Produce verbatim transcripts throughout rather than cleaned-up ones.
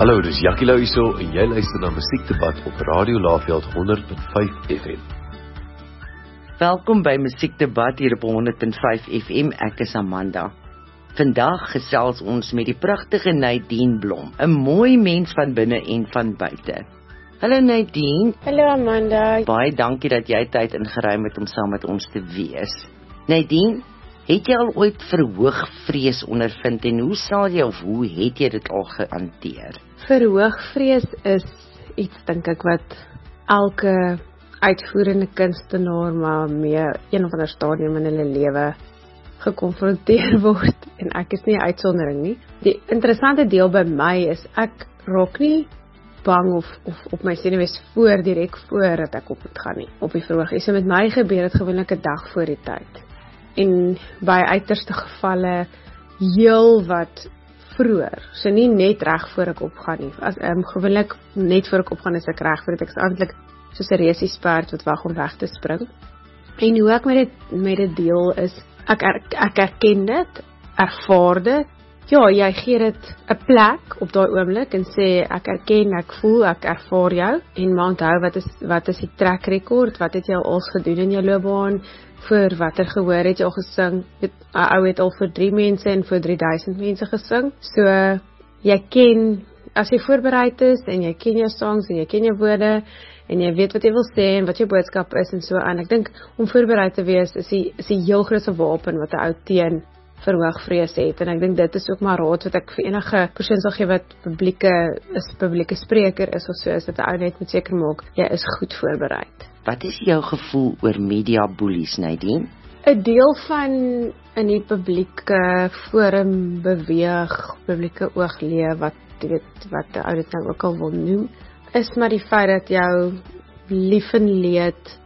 Hallo, dis Jackie Lou hierso en jy luister na Musiekdebat op Radio Laagveld honderd punt vyf F M. Welkom by Musiekdebat hier op honderd punt vyf F M, ek is Amanda. Vandag gesels ons met die pragtige Nadine Blom, 'n mooi mens van binne en van buite. Hallo Nadine. Hallo Amanda. Baie dankie dat jy tyd ingeruim het om saam met ons te wees. Nadine, het jy al ooit verhoogvrees ondervind en hoe sal jy of hoe het jy dit al gehanteer? Verhoogvrees is iets, dink ek, wat elke uitvoerende kunstenaar maar mee een of ander stadium in hulle lewe gekonfronteer word, en ek is nie 'n uitsondering nie. Die interessante deel by my is ek raak nie bang of, of op my senuwees voor, direk voor dat ek op moet gaan nie, op die verhoog. So met my gebeur het gewoonlik 'n dag voor die tyd. En by uiterste gevalle heel wat vroeër, so nie net reg voor ek opgaan nie. As um, gewoonlik net voor ek opgaan is ek reg voor dit, ek is eintlik soos 'n resiesperd wat wag om weg te spring. En hoe ek met dit met dit deel is, ek er, ek erken dit, ervaar dit. Ja, jy gee dit 'n plek op daai oomblik en sê ek erken, ek voel, ek ervaar jou, en maar onthou wat is wat is die track record, wat het jy al gedoen in jou loopbaan, vir watter gehoor het jy al gesing. 'n Ou het al vir drie mense en vir drie duisend mense gesing. So jy ken, as jy voorbereid is en jy ken jou songs en jy ken jou woorde en jy weet wat jy wil sê en wat jou boodskap is en so aan. Ek dink om voorbereid te wees is die is die heel grootste wapen wat 'n ou teen verhoogvrees het, en ek dink dit is ook maar raad wat ek vir enige persoon sal gee wat publieke is publieke spreker is of so, is dat 'n ou net moet seker maak jy is goed voorbereid. Wat is jou gevoel oor media bullies, Nadine? 'n Deel van in die publieke forum beweeg, publieke oogleef, wat jy weet wat 'n ou dit nou ook al wil noem, is maar die feit dat jou lief en leed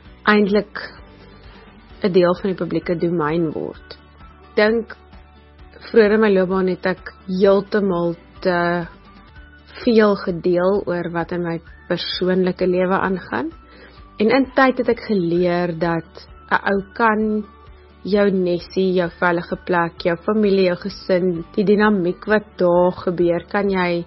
eintlik 'n deel van die publieke domein word. Dink vroeër in my loopbaan het ek heeltemal te veel gedeel oor wat in my persoonlike lewe aangaan. En in tyd het ek geleer dat 'n ou kan jou nesie, jou veilige plek, jou familie, jou gesin, die dinamiek wat daar gebeur, kan jy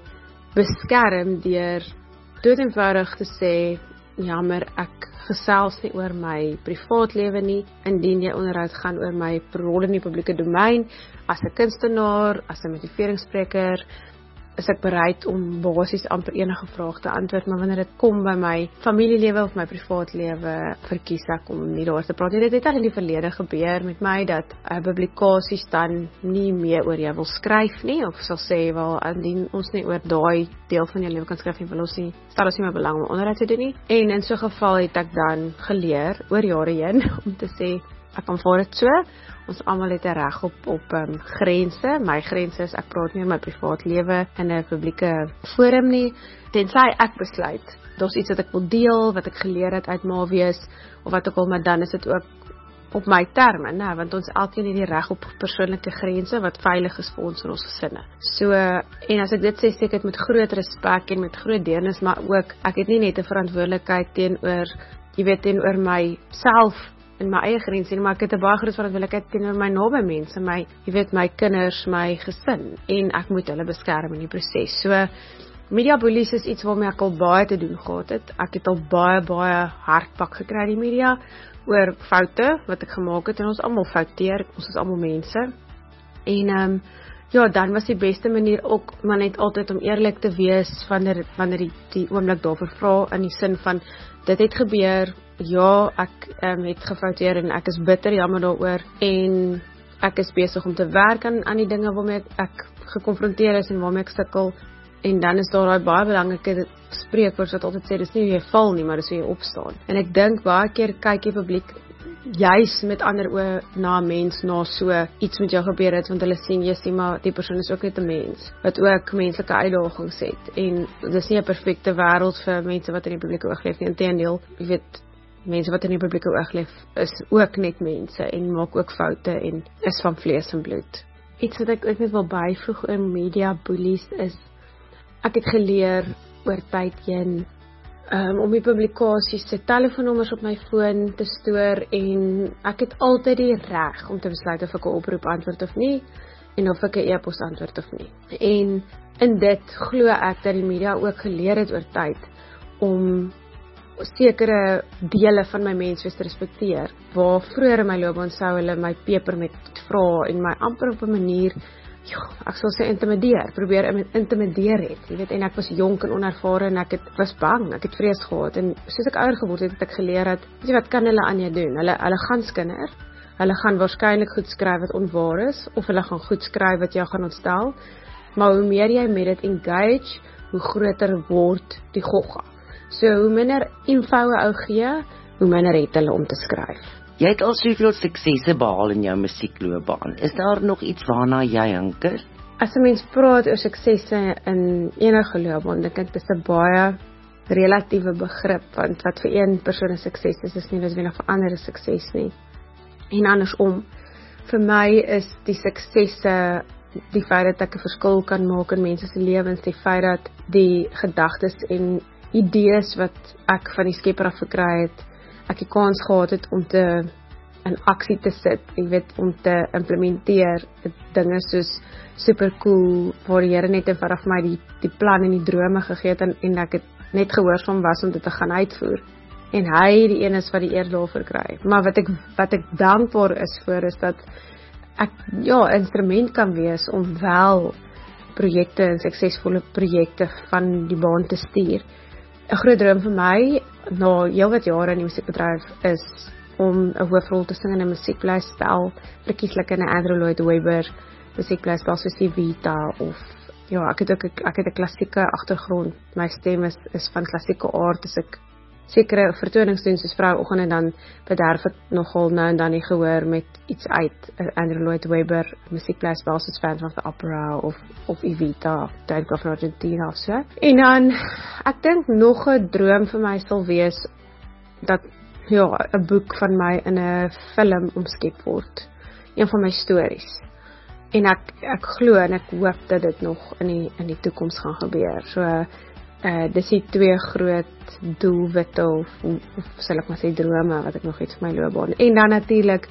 beskerm deur dood eenvoudig te sê, jammer, ek gesels nie oor my privaatlewe nie, indien jy onderhoud gaan oor my rol in die publieke domein, as 'n kunstenaar, as 'n motiveringsspreker, is ek bereid om basies amper enige vraag te antwoord, maar wanneer dit kom by my familielewe of my privaatlewe, verkies ek om nie daar te praat nie. Dit het al in die verlede gebeur met my, dat uh, publikasies dan nie meer oor jou wil skryf nie, of sal sê, wel, indien ons nie oor daai deel van jou lewe kan skryf nie, wil ons nie, stel ons nie meer belang om onderhoud te doen nie. En in so 'n geval het ek dan geleer, oor jare heen, om te sê, ek aanvaar dit so, ons almal het 'n reg op op um, grense. My grense is ek praat nie oor my privaat lewe in 'n publieke forum nie, tensy ek besluit daar's iets wat ek wil deel, wat ek geleer het uit ma wees of wat ook al, maar dan is dit ook op my terme, né, want ons elkeen het die reg op persoonlike grense wat veilig is vir ons en ons gesinne. So, en as ek dit sê, sê ek dit met groot respek en met groot deernis, maar ook ek het nie net 'n verantwoordelikheid teenoor, jy weet, teenoor myself in my eie grense, maar ek het 'n baie groot verantwoordelikheid teenoor my naby mense, my, jy weet, my kinders, my gesin, en ek moet hulle beskerm in die proses. So, media bullies is iets waarmee ek al baie te doen gehad het. Ek het al baie, baie hardpak gekry in die media, oor foute wat ek gemaak het, en ons almal fouteer, ons is almal mense, en um, ja, dan was die beste manier ook, maar net altyd om eerlik te wees, wanneer, wanneer die, die oomblik daarvoor vra, in die sin van, dit het gebeur, ja, ek um, het gefouteer en ek is bitter jammer daaroor, en ek is besig om te werk aan, aan die dinge waarmee ek, ek gekonfronteer is en waarmee ek sukkel, en dan is daar daai baie belangrike spreekwoord wat altyd sê, dis nie hoe jy val nie, maar dis hoe jy opstaan. En ek dink baie keer kyk die publiek juis met ander oë na 'n mens, na so iets met jou gebeur het, want hulle sien, jy sien maar, die persoon is ook net 'n mens, wat ook menslike uitdagings het, en dis nie 'n perfekte wêreld vir mense wat in die publieke oog leef nie, inteendeel, jy weet, mense wat in die publieke oog leef, is ook net mense, en maak ook foute, en is van vlees en bloed. Iets wat ek ook net wil byvoeg oor media bullies is, ek het geleer oor tyd heen, um, om die publikasies se telefoonnommers op my foon te stoor, en ek het altyd die reg om te besluit of ek 'n oproep antwoord of nie, en of ek 'n e-pos antwoord of nie. En in dit glo ek dat die media ook geleer het oor tyd om sekere dele van my menswees te respekteer. Waar vroeër in my loopbaan sou hulle my peper met vra en my amper op 'n manier, ja, ek sal sê intimideer, probeer intimideer het. Jy weet, en ek was jonk en onervare en ek het was bang, ek het vrees gehad en soos ek ouer geword het, het ek geleer dat, weet jy wat kan hulle aan jou doen? Hulle hulle gaan skinder. Hulle gaan waarskynlik goed skryf wat onwaar is of hulle gaan goed skryf wat jou gaan ontstel. Maar hoe meer jy met dit engage, hoe groter word die gogga. So hoe minder info ou gee, hoe minder het hulle om te skryf. Jy het al soveel suksesse behaal in jou musiekloopbaan. Is daar nog iets waarna jy hinker? As 'n mens praat oor suksesse in enige loopbaan, dink ek dis 'n baie relatiewe begrip, want wat vir een persoon 'n sukses is, is nie noodwendig vir ander 'n sukses nie. En andersom, vir my is die suksesse die feit dat ek 'n verskil kan maak in mense se lewens, die feit dat die gedagtes en idees wat ek van die Skepper af gekry het, ek die kans gehad het om te in aksie te sit, jy weet, om te implementeer, dinge soos super cool, waar die Here net eenvoudig vir my die, die plan en die drome gegee het, en, en ek het net gehoorsaam was om dit te gaan uitvoer. En hy die een is wat die eer daarvoor kry. Maar wat ek, wat ek dankbaar is voor, is dat ek, ja, instrument kan wees om wel projekte en suksesvolle projekte van die baan te stuur. 'n Groot droom vir my, na heelwat jare in die musiekbedryf, is om 'n hoofrol te sing in 'n musiekblyspel, verkieslik in 'n Andrew Lloyd Webber musiekblyspel soos Evita, of ja, ek het ook ek het 'n klassieke agtergrond. My stem is is van klassieke aard, as ek sekere vertonings doen soos Vroueoggend, en dan bederf ek nogal nou en dan die gehoor met iets uit 'n Andrew Lloyd Webber musiekblyspel soos Phantom of the Opera of of Evita, Tango van Argentina of so. En dan, ek dink nog 'n droom vir my sal wees dat ja, 'n boek van my in 'n film omskep word. Een van my stories. En ek ek glo en ek hoop dat dit nog in die in die toekoms gaan gebeur. So uh dis die twee groot doelwitte of, of sal ek maar sê drome wat ek nog het vir my loopbaan. En dan natuurlik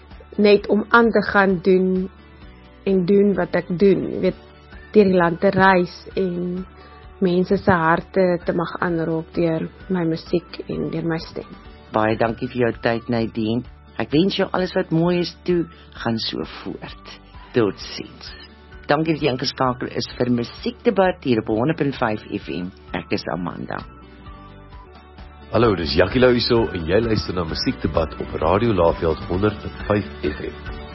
net om aan te gaan doen en doen wat ek doen. Jy weet, deur die land te reis en mense se harte te mag aanraak deur my musiek en deur my stem. Baie dankie vir jou tyd, Nadine. Ek wens jou alles wat mooi is toe, gaan so voort. Totsiens. Dankie dat jy ingeskakel is vir Musiekdebat hier op honderd punt vyf F M. Ek is Amanda. Hallo, dis Jackie Lou hierso en jy luister na Musiekdebat op Radio Laveld honderd punt vyf F M.